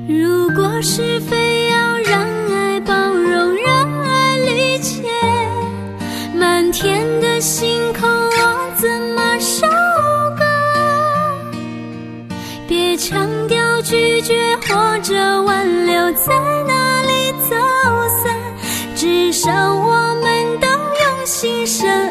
如果是非要让爱包容，让爱理解，漫天的星空我怎么收割？别强调拒绝或者挽留，在哪里走散，至少我们都用心生